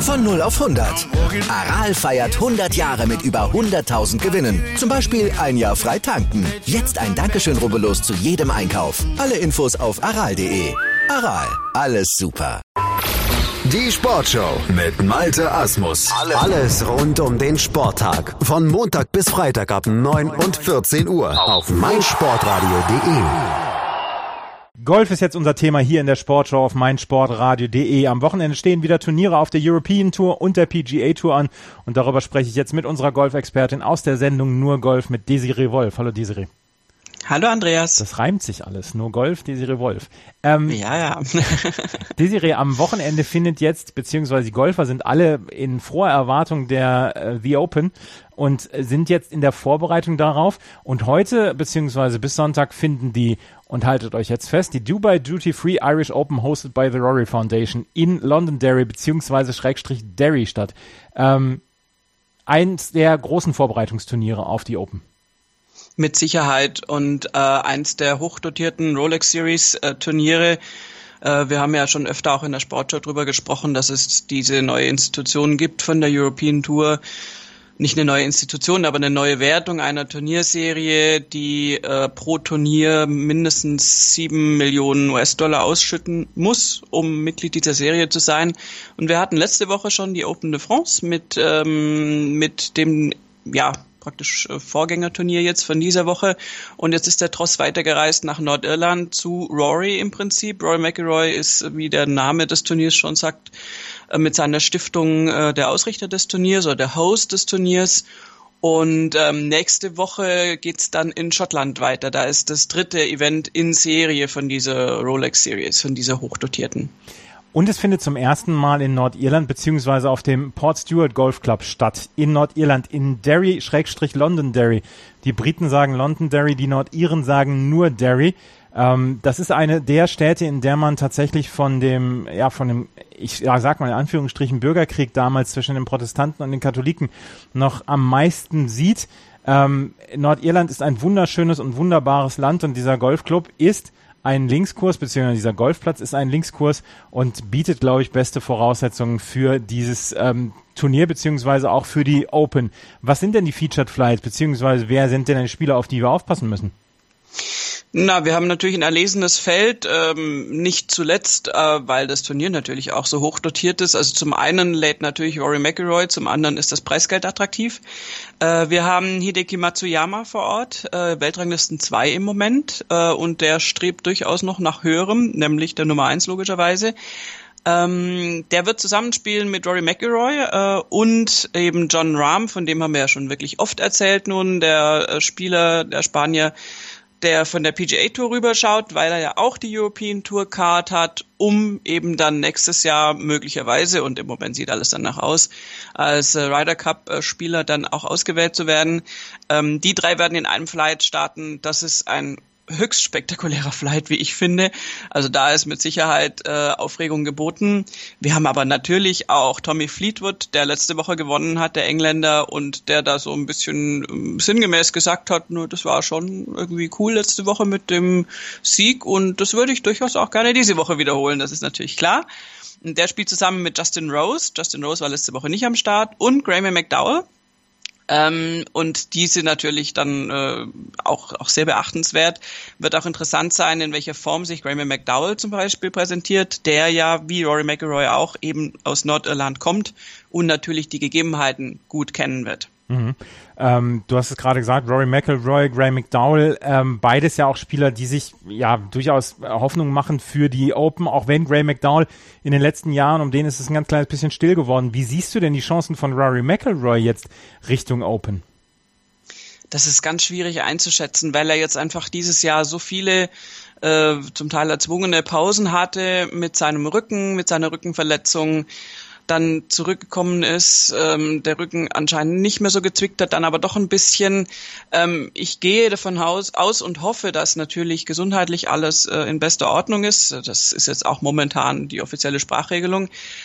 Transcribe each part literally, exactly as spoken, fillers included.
Von null auf hundert. Aral feiert hundert Jahre mit über hunderttausend Gewinnen. Zum Beispiel ein Jahr frei tanken. Jetzt ein Dankeschön, rubbellos zu jedem Einkauf. Alle Infos auf aral punkt de. Aral, alles super. Die Sportshow mit Malte Asmus. Alles rund um den Sporttag. Von Montag bis Freitag ab neun und vierzehn Uhr auf meinsportradio punkt de. Golf ist jetzt unser Thema hier in der Sportshow auf meinsportradio punkt de. Am Wochenende stehen wieder Turniere auf der European Tour und der P G A Tour an. Und darüber spreche ich jetzt mit unserer Golfexpertin aus der Sendung Nur Golf mit Desiree Wolf. Hallo Desiree. Hallo Andreas. Das reimt sich alles. Nur Golf, Desiree Wolf. Ähm, ja, ja. Desiree, am Wochenende findet jetzt, beziehungsweise die Golfer sind alle in froher Erwartung der äh, The Open und sind jetzt in der Vorbereitung darauf. Und heute, beziehungsweise bis Sonntag, finden die, und haltet euch jetzt fest, die Dubai Duty Free Irish Open hosted by the Rory Foundation in Londonderry, beziehungsweise Schrägstrich Derry statt. Ähm, eins der großen Vorbereitungsturniere auf die Open. Mit Sicherheit und äh, eins der hochdotierten Rolex Series äh, Turniere. Äh, wir haben ja schon öfter auch in der Sportschau drüber gesprochen, dass es diese neue Institution gibt von der European Tour. Nicht eine neue Institution, aber eine neue Wertung einer Turnierserie, die äh, pro Turnier mindestens sieben Millionen U S-Dollar ausschütten muss, um Mitglied dieser Serie zu sein. Und wir hatten letzte Woche schon die Open de France mit ähm, mit dem, ja, praktisch Vorgängerturnier jetzt von dieser Woche. Und jetzt ist der Tross weitergereist nach Nordirland zu Rory im Prinzip. Rory McIlroy ist, wie der Name des Turniers schon sagt, mit seiner Stiftung der Ausrichter des Turniers oder der Host des Turniers. Und ähm, nächste Woche geht's dann in Schottland weiter. Da ist das dritte Event in Serie von dieser Rolex Series, von dieser hochdotierten. Und es findet zum ersten Mal in Nordirland beziehungsweise auf dem Port Stewart Golf Club statt. In Nordirland, in Derry, Schrägstrich Londonderry. Die Briten sagen Londonderry, die Nordiren sagen nur Derry. Ähm, das ist eine der Städte, in der man tatsächlich von dem, ja, von dem, ich ja, sag mal in Anführungsstrichen, Bürgerkrieg damals zwischen den Protestanten und den Katholiken noch am meisten sieht. Ähm, Nordirland ist ein wunderschönes und wunderbares Land und dieser Golfclub ist ein Linkskurs, beziehungsweise dieser Golfplatz ist ein Linkskurs und bietet, glaube ich, beste Voraussetzungen für dieses ähm, Turnier, beziehungsweise auch für die Open. Was sind denn die Featured Flights, beziehungsweise wer sind denn die Spieler, auf die wir aufpassen müssen? Na, wir haben natürlich ein erlesenes Feld, ähm, nicht zuletzt, äh, weil das Turnier natürlich auch so hoch dotiert ist. Also zum einen lädt natürlich Rory McIlroy, zum anderen ist das Preisgeld attraktiv. Äh, wir haben Hideki Matsuyama vor Ort, äh, Weltranglisten zwei im Moment, äh, und der strebt durchaus noch nach höherem, nämlich der Nummer eins logischerweise. Ähm, der wird zusammenspielen mit Rory McIlroy äh, und eben Jon Rahm, von dem haben wir ja schon wirklich oft erzählt nun, der äh, Spieler, der Spanier, der von der P G A Tour rüberschaut, weil er ja auch die European Tour Card hat, um eben dann nächstes Jahr möglicherweise, und im Moment sieht alles danach aus, als äh, Ryder Cup äh, Spieler dann auch ausgewählt zu werden. Ähm, die drei werden in einem Flight starten. Das ist ein höchst spektakulärer Flight, wie ich finde. Also da ist mit Sicherheit äh, Aufregung geboten. Wir haben aber natürlich auch Tommy Fleetwood, der letzte Woche gewonnen hat, der Engländer, und der da so ein bisschen ähm, sinngemäß gesagt hat, nur das war schon irgendwie cool letzte Woche mit dem Sieg und das würde ich durchaus auch gerne diese Woche wiederholen, das ist natürlich klar. Und der spielt zusammen mit Justin Rose. Justin Rose war letzte Woche nicht am Start und Graeme McDowell. Ähm, und diese natürlich dann äh, auch auch sehr beachtenswert. Wird auch interessant sein, in welcher Form sich Graeme McDowell zum Beispiel präsentiert, der ja, wie Rory McIlroy auch, eben aus Nordirland kommt und natürlich die Gegebenheiten gut kennen wird. Mhm. Ähm, du hast es gerade gesagt, Rory McIlroy, Graeme McDowell, ähm, beides ja auch Spieler, die sich ja durchaus Hoffnung machen für die Open, auch wenn Graeme McDowell in den letzten Jahren, um den ist es ein ganz kleines bisschen still geworden. Wie siehst du denn die Chancen von Rory McIlroy jetzt Richtung Open? Das ist ganz schwierig einzuschätzen, weil er jetzt einfach dieses Jahr so viele äh, zum Teil erzwungene Pausen hatte mit seinem Rücken, mit seiner Rückenverletzung, dann zurückgekommen ist, ähm, der Rücken anscheinend nicht mehr so gezwickt hat, dann aber doch ein bisschen. Ähm, ich gehe davon aus, aus und hoffe, dass natürlich gesundheitlich alles äh, in bester Ordnung ist. Das ist jetzt auch momentan die offizielle Sprachregelung.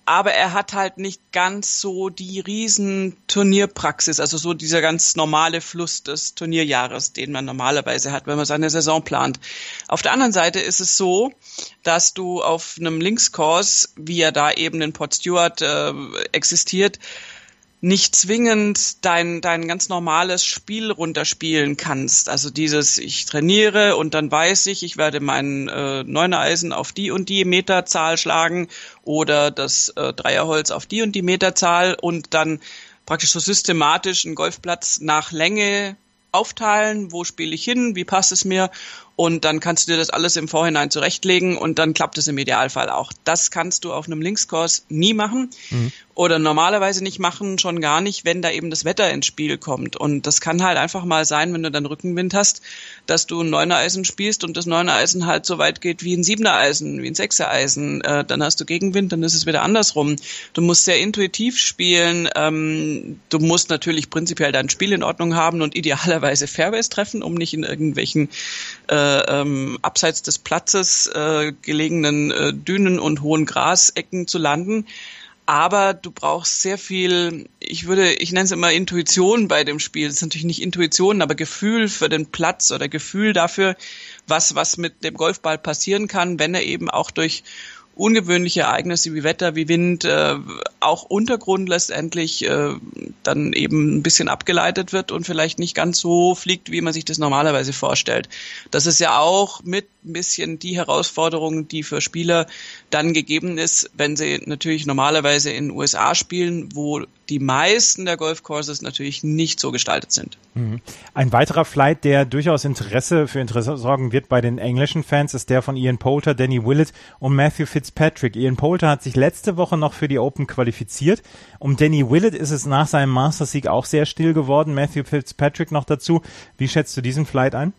aber er hat halt nicht ganz so die riesen Turnierpraxis, also so dieser ganz normale Fluss des Turnierjahres, den man normalerweise hat, wenn man seine Saison plant. Auf der anderen Seite ist es so, dass du auf einem Linkskurs, wie er da eben in Port Stewart äh, existiert, nicht zwingend dein dein ganz normales Spiel runterspielen kannst. Also dieses, ich trainiere und dann weiß ich, ich werde meinen äh, Neunereisen auf die und die Meterzahl schlagen oder das äh, Dreierholz auf die und die Meterzahl und dann praktisch so systematisch einen Golfplatz nach Länge aufteilen, wo spiele ich hin, wie passt es mir, und dann kannst du dir das alles im Vorhinein zurechtlegen und dann klappt es im Idealfall auch. Das kannst du auf einem Linkskurs nie machen mhm. oder normalerweise nicht machen, schon gar nicht, wenn da eben das Wetter ins Spiel kommt. Und das kann halt einfach mal sein, wenn du dann Rückenwind hast, dass du ein Neunereisen spielst und das Neunereisen halt so weit geht wie ein Siebenereisen, wie ein Sechsereisen. Äh, dann hast du Gegenwind, dann ist es wieder andersrum. Du musst sehr intuitiv spielen. Ähm, du musst natürlich prinzipiell dein Spiel in Ordnung haben und idealerweise Fairways treffen, um nicht in irgendwelchen äh, ähm, abseits des Platzes äh, gelegenen äh, Dünen und hohen Grasecken zu landen. Aber du brauchst sehr viel, ich würde, ich nenne es immer Intuition bei dem Spiel. Das ist natürlich nicht Intuition, aber Gefühl für den Platz oder Gefühl dafür, was, was mit dem Golfball passieren kann, wenn er eben auch durch ungewöhnliche Ereignisse wie Wetter, wie Wind, äh, auch Untergrund letztendlich äh, dann eben ein bisschen abgeleitet wird und vielleicht nicht ganz so fliegt, wie man sich das normalerweise vorstellt. Das ist ja auch mit ein bisschen die Herausforderung, die für Spieler dann gegeben ist, wenn sie natürlich normalerweise in den U S A spielen, wo die meisten der Golfcourses natürlich nicht so gestaltet sind. Ein weiterer Flight, der durchaus Interesse für Interesse sorgen wird bei den englischen Fans, ist der von Ian Poulter, Danny Willett und Matthew Fitzpatrick. Ian Poulter hat sich letzte Woche noch für die Open qualifiziert. Um Danny Willett ist es nach seinem Masters-Sieg auch sehr still geworden. Matthew Fitzpatrick noch dazu. Wie schätzt du diesen Flight ein?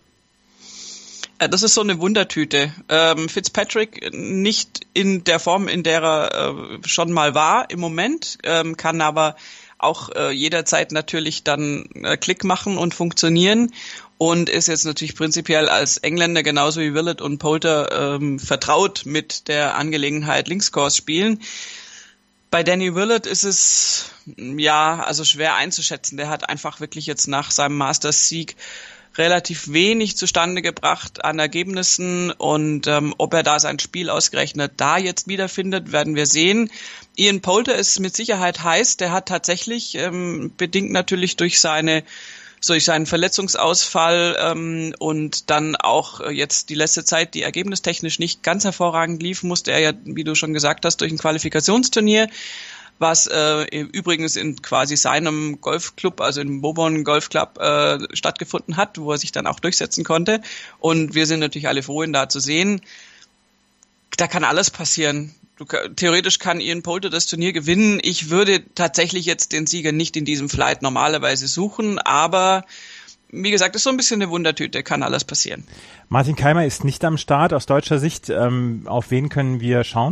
Das ist so eine Wundertüte. Ähm, Fitzpatrick nicht in der Form, in der er äh, schon mal war im Moment, ähm, kann aber auch äh, jederzeit natürlich dann äh, Klick machen und funktionieren und ist jetzt natürlich prinzipiell als Engländer genauso wie Willett und Poulter ähm, vertraut mit der Angelegenheit Linkskurs spielen. Bei Danny Willett ist es ja also schwer einzuschätzen. Der hat einfach wirklich jetzt nach seinem Masters-Sieg relativ wenig zustande gebracht an Ergebnissen und ähm, ob er da sein Spiel ausgerechnet da jetzt wiederfindet, werden wir sehen. Ian Poulter ist mit Sicherheit heiß, der hat tatsächlich, ähm, bedingt natürlich durch seine durch seinen Verletzungsausfall ähm, und dann auch äh, jetzt die letzte Zeit, die ergebnistechnisch nicht ganz hervorragend lief, musste er ja, wie du schon gesagt hast, durch ein Qualifikationsturnier, was äh, übrigens in quasi seinem Golfclub, also im Bourbon Golf Club äh, stattgefunden hat, wo er sich dann auch durchsetzen konnte. Und wir sind natürlich alle froh, ihn da zu sehen. Da kann alles passieren. Du, theoretisch kann Ian Poulter das Turnier gewinnen. Ich würde tatsächlich jetzt den Sieger nicht in diesem Flight normalerweise suchen, aber wie gesagt, ist so ein bisschen eine Wundertüte, kann alles passieren. Martin Keimer ist nicht am Start. Aus deutscher Sicht, ähm, auf wen können wir schauen?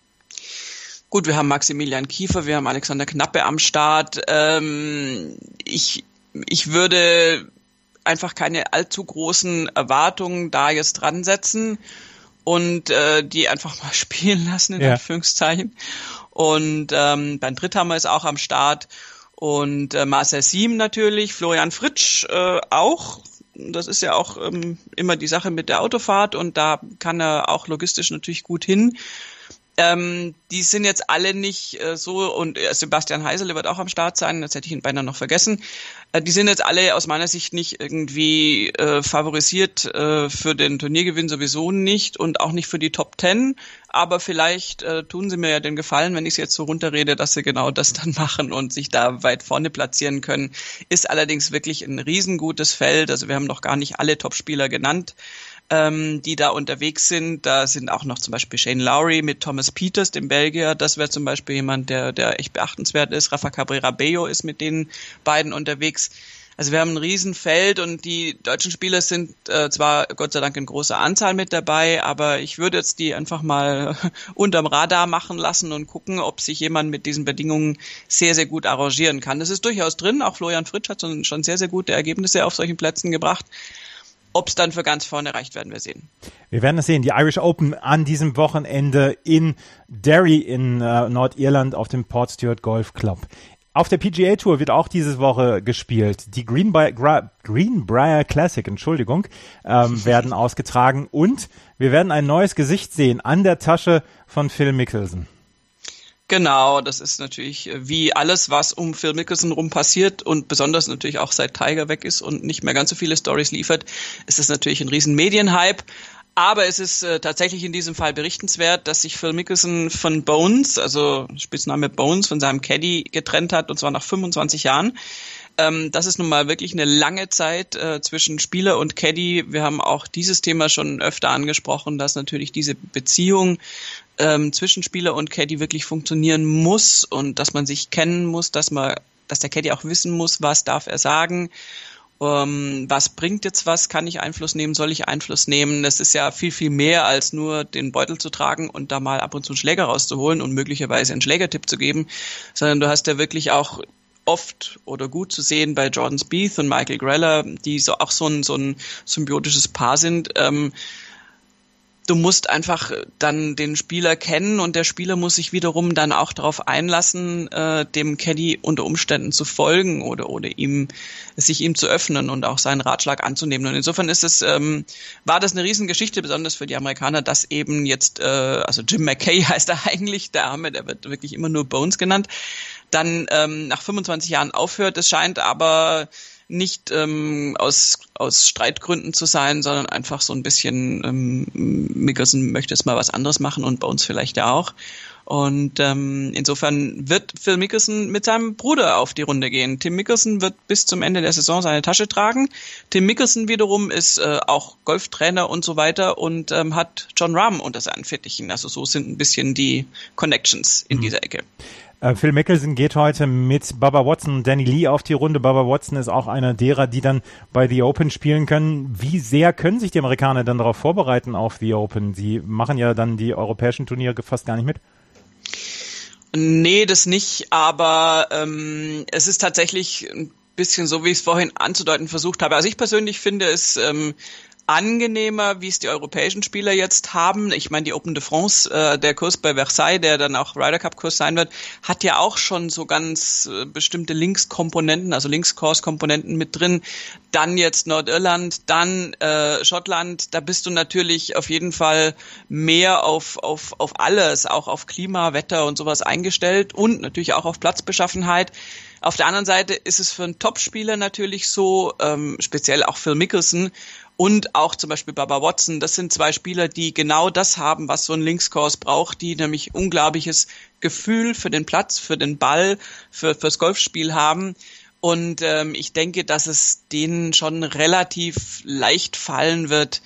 Gut, wir haben Maximilian Kiefer, wir haben Alexander Knappe am Start. Ähm, ich, ich würde einfach keine allzu großen Erwartungen da jetzt dran setzen und äh, die einfach mal spielen lassen, in ja. Anführungszeichen. Und ähm, beim Dritthammer ist auch am Start und äh, Marcel Siem natürlich, Florian Fritsch äh, auch. Das ist ja auch ähm, immer die Sache mit der Autofahrt und da kann er auch logistisch natürlich gut hin. Ähm, die sind jetzt alle nicht äh, so, und äh, Sebastian Heisele wird auch am Start sein, das hätte ich ihn beinahe noch vergessen. Äh, die sind jetzt alle aus meiner Sicht nicht irgendwie äh, favorisiert äh, für den Turniergewinn, sowieso nicht und auch nicht für die Top Ten, aber vielleicht äh, tun sie mir ja den Gefallen, wenn ich es jetzt so runterrede, dass sie genau das dann machen und sich da weit vorne platzieren können. Ist allerdings wirklich ein riesengutes Feld, also wir haben noch gar nicht alle Top-Spieler genannt, die da unterwegs sind. Da sind auch noch zum Beispiel Shane Lowry mit Thomas Pieters, dem Belgier. Das wäre zum Beispiel jemand, der, der echt beachtenswert ist. Rafa Cabrera-Bello ist mit den beiden unterwegs. Also wir haben ein Riesenfeld und die deutschen Spieler sind äh, zwar Gott sei Dank in großer Anzahl mit dabei, aber ich würde jetzt die einfach mal unterm Radar machen lassen und gucken, ob sich jemand mit diesen Bedingungen sehr, sehr gut arrangieren kann. Das ist durchaus drin. Auch Florian Fritsch hat schon sehr, sehr gute Ergebnisse auf solchen Plätzen gebracht. Ob es dann für ganz vorne reicht, werden wir sehen. Wir werden es sehen. Die Irish Open an diesem Wochenende in Derry in äh, Nordirland auf dem Portstewart Golf Club. Auf der P G A Tour wird auch diese Woche gespielt. Die Greenbrier, Gra- Greenbrier Classic, Entschuldigung, ähm, werden ausgetragen und wir werden ein neues Gesicht sehen an der Tasche von Phil Mickelson. Genau, das ist natürlich wie alles, was um Phil Mickelson rum passiert und besonders natürlich auch seit Tiger weg ist und nicht mehr ganz so viele Storys liefert, ist es natürlich ein riesen Medienhype. Aber es ist äh, tatsächlich in diesem Fall berichtenswert, dass sich Phil Mickelson von Bones, also Spitzname Bones, von seinem Caddy getrennt hat, und zwar nach fünfundzwanzig Jahren. Ähm, das ist nun mal wirklich eine lange Zeit äh, zwischen Spieler und Caddy. Wir haben auch dieses Thema schon öfter angesprochen, dass natürlich diese Beziehung ähm, zwischen Spieler und Caddy wirklich funktionieren muss und dass man sich kennen muss, dass man, dass der Caddy auch wissen muss, was darf er sagen. Um, was bringt jetzt was? Kann ich Einfluss nehmen? Soll ich Einfluss nehmen? Das ist ja viel, viel mehr als nur den Beutel zu tragen und da mal ab und zu einen Schläger rauszuholen und möglicherweise einen Schlägertipp zu geben, sondern du hast ja wirklich auch oft oder gut zu sehen bei Jordan Spieth und Michael Greller, die so auch so ein, so ein symbiotisches Paar sind. Ähm, Du musst einfach dann den Spieler kennen und der Spieler muss sich wiederum dann auch darauf einlassen, äh, dem Caddy unter Umständen zu folgen oder oder ihm sich ihm zu öffnen und auch seinen Ratschlag anzunehmen. Und insofern ist es ähm, war das eine Riesengeschichte, besonders für die Amerikaner, dass eben jetzt äh, also Jim McKay heißt er eigentlich, der Arme, der wird wirklich immer nur Bones genannt, dann ähm, nach fünfundzwanzig Jahren aufhört. Es scheint aber nicht ähm, aus aus Streitgründen zu sein, sondern einfach so ein bisschen ähm, Mickelson möchte jetzt mal was anderes machen und bei uns vielleicht ja auch. Und ähm, insofern wird Phil Mickelson mit seinem Bruder auf die Runde gehen. Tim Mickelson wird bis zum Ende der Saison seine Tasche tragen. Tim Mickelson wiederum ist äh, auch Golftrainer und so weiter und ähm, hat Jon Rahm unter seinen Fittichen. Also so sind ein bisschen die Connections in mhm. dieser Ecke. Uh, Phil Mickelson geht heute mit Bubba Watson und Danny Lee auf die Runde. Bubba Watson ist auch einer derer, die dann bei The Open spielen können. Wie sehr können sich die Amerikaner dann darauf vorbereiten auf The Open? Sie machen ja dann die europäischen Turniere fast gar nicht mit. Nee, das nicht, aber ähm, es ist tatsächlich ein bisschen so, wie ich es vorhin anzudeuten versucht habe. Also ich persönlich finde es ähm, angenehmer, wie es die europäischen Spieler jetzt haben. Ich meine, die Open de France, äh, der Kurs bei Versailles, der dann auch Ryder Cup Kurs sein wird, hat ja auch schon so ganz äh, bestimmte Linkskomponenten, also Links-Course-Komponenten mit drin. Dann jetzt Nordirland, dann äh, Schottland. Da bist du natürlich auf jeden Fall mehr auf auf auf alles, auch auf Klima, Wetter und sowas eingestellt und natürlich auch auf Platzbeschaffenheit. Auf der anderen Seite ist es für einen Topspieler natürlich so, ähm, speziell auch Phil Mickelson und auch zum Beispiel Bubba Watson, das sind zwei Spieler, die genau das haben, was so ein Linkskurs braucht, die nämlich unglaubliches Gefühl für den Platz, für den Ball, für fürs Golfspiel haben. Und ähm, ich denke, dass es denen schon relativ leicht fallen wird,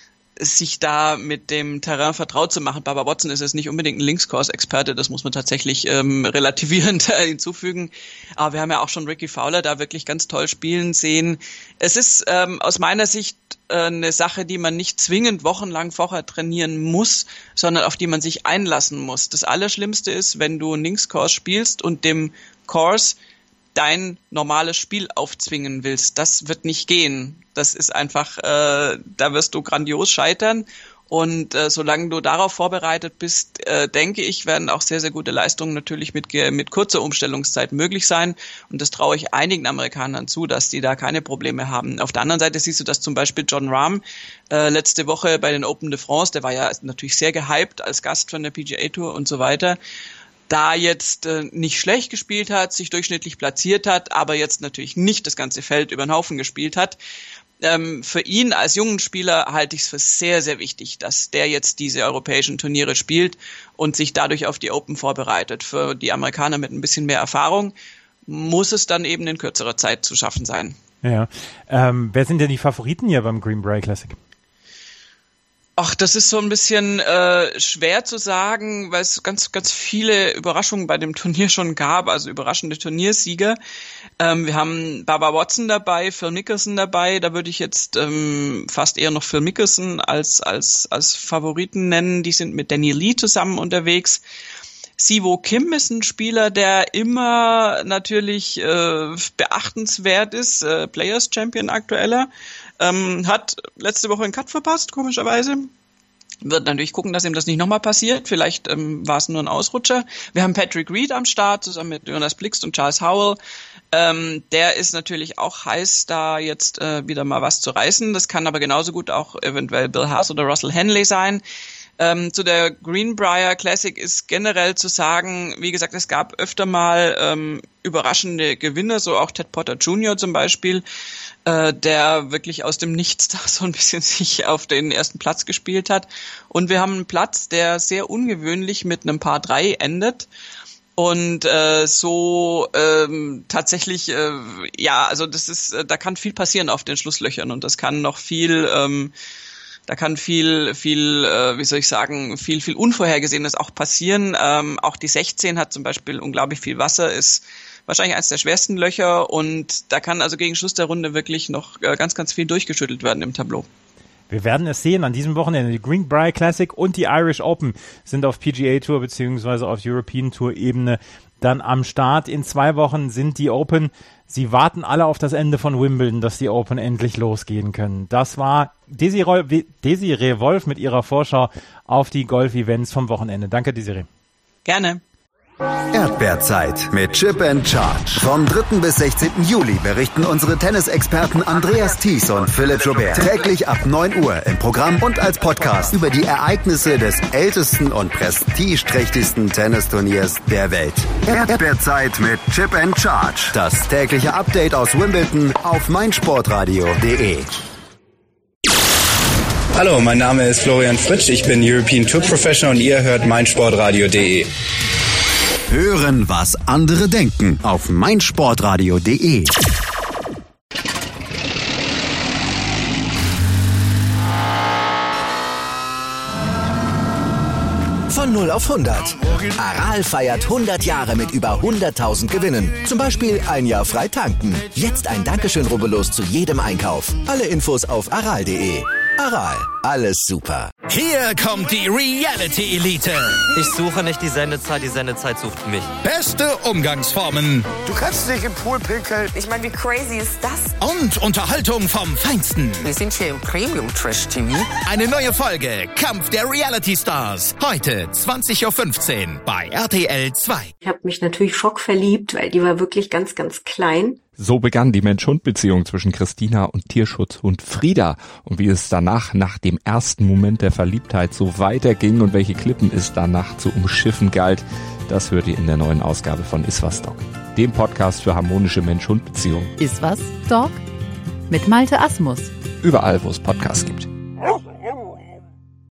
sich da mit dem Terrain vertraut zu machen. Bubba Watson ist jetzt nicht unbedingt ein Linkskurs-Experte, das muss man tatsächlich ähm, relativierend hinzufügen. Aber wir haben ja auch schon Ricky Fowler da wirklich ganz toll spielen sehen. Es ist ähm, aus meiner Sicht äh, eine Sache, die man nicht zwingend wochenlang vorher trainieren muss, sondern auf die man sich einlassen muss. Das Allerschlimmste ist, wenn du einen Linkskurs spielst und dem Kurs dein normales Spiel aufzwingen willst. Das wird nicht gehen. Das ist einfach, äh, da wirst du grandios scheitern. Und äh, solange du darauf vorbereitet bist, äh, denke ich, werden auch sehr, sehr gute Leistungen natürlich mit mit kurzer Umstellungszeit möglich sein. Und das traue ich einigen Amerikanern zu, dass die da keine Probleme haben. Auf der anderen Seite siehst du, dass zum Beispiel Jon Rahm äh, letzte Woche bei den Open de France, der war ja natürlich sehr gehypt als Gast von der P G A Tour und so weiter, da jetzt äh, nicht schlecht gespielt hat, sich durchschnittlich platziert hat, aber jetzt natürlich nicht das ganze Feld über den Haufen gespielt hat. Ähm, für ihn als jungen Spieler halte ich es für sehr, sehr wichtig, dass der jetzt diese europäischen Turniere spielt und sich dadurch auf die Open vorbereitet. Für die Amerikaner mit ein bisschen mehr Erfahrung muss es dann eben in kürzerer Zeit zu schaffen sein. Ja. Ähm, wer sind denn die Favoriten hier beim Greenbrier Classic? Ach, das ist so ein bisschen äh, schwer zu sagen, weil es ganz, ganz viele Überraschungen bei dem Turnier schon gab, also überraschende Turniersieger. Ähm, wir haben Bubba Watson dabei, Phil Mickelson dabei. Da würde ich jetzt ähm, fast eher noch Phil Mickelson als als als Favoriten nennen. Die sind mit Danny Lee zusammen unterwegs. Siwoo Kim ist ein Spieler, der immer natürlich äh, beachtenswert ist, äh, Players Champion aktueller. Ähm, hat letzte Woche einen Cut verpasst, komischerweise. Wird natürlich gucken, dass ihm das nicht nochmal passiert. Vielleicht ähm, war es nur ein Ausrutscher. Wir haben Patrick Reed am Start, zusammen mit Jonas Blixt und Charles Howell. Ähm, der ist natürlich auch heiß, da jetzt äh, wieder mal was zu reißen. Das kann aber genauso gut auch eventuell Bill Haas oder Russell Henley sein. Ähm, zu der Greenbrier Classic ist generell zu sagen, wie gesagt, es gab öfter mal ähm, überraschende Gewinner, so auch Ted Potter Junior zum Beispiel, äh, der wirklich aus dem Nichts da so ein bisschen sich auf den ersten Platz gespielt hat. Und wir haben einen Platz, der sehr ungewöhnlich mit einem Paar drei endet. Und äh, so ähm, tatsächlich, äh, ja, also das ist, äh, da kann viel passieren auf den Schlusslöchern und das kann noch viel... Ähm, Da kann viel, viel, äh, wie soll ich sagen, viel, viel Unvorhergesehenes auch passieren. Ähm, auch die sechzehn hat zum Beispiel unglaublich viel Wasser, ist wahrscheinlich eines der schwersten Löcher und da kann also gegen Schluss der Runde wirklich noch äh, ganz, ganz viel durchgeschüttelt werden im Tableau. Wir werden es sehen an diesem Wochenende. Die Greenbrier Classic und die Irish Open sind auf P G A Tour beziehungsweise auf European Tour Ebene dann am Start. In zwei Wochen sind die Open. Sie warten alle auf das Ende von Wimbledon, dass die Open endlich losgehen können. Das war Desiree, Desiree Wolf mit ihrer Vorschau auf die Golf-Events vom Wochenende. Danke, Desiree. Gerne. Erdbeerzeit mit Chip and Charge. Vom dritten bis sechzehnten Juli berichten unsere Tennisexperten Andreas Thies und Philipp Joubert täglich ab neun Uhr im Programm und als Podcast über die Ereignisse des ältesten und prestigeträchtigsten Tennisturniers der Welt. Erdbeerzeit mit Chip and Charge. Das tägliche Update aus Wimbledon auf meinsportradio punkt de. Hallo, mein Name ist Florian Fritsch, ich bin European Tour Professional und ihr hört meinsportradio punkt de. Hören, was andere denken auf meinsportradio punkt de. Von null auf hundert. Aral feiert hundert Jahre mit über hunderttausend Gewinnen. Zum Beispiel ein Jahr frei tanken. Jetzt ein Dankeschön, rubbellos zu jedem Einkauf. Alle Infos auf aral punkt de. Aral, alles super. Hier kommt die Reality Elite. Ich suche nicht die Sendezeit, die Sendezeit sucht mich. Beste Umgangsformen. Du kannst dich im Pool pinkeln. Ich meine, wie crazy ist das? Und Unterhaltung vom Feinsten. Wir sind hier im Premium-Trash-T V. Eine neue Folge, Kampf der Reality Stars. Heute zwanzig Uhr fünfzehn bei R T L zwei. Ich habe mich natürlich schockverliebt, weil die war wirklich ganz, ganz klein. So begann die Mensch-Hund-Beziehung zwischen Christina und Tierschutzhund Frieda. Und wie es danach, nach dem ersten Moment der Verliebtheit, so weiterging und welche Klippen es danach zu umschiffen galt, das hört ihr in der neuen Ausgabe von Iswas Dog, dem Podcast für harmonische Mensch-Hund-Beziehungen. Iswas Dog mit Malte Asmus. Überall, wo es Podcasts gibt.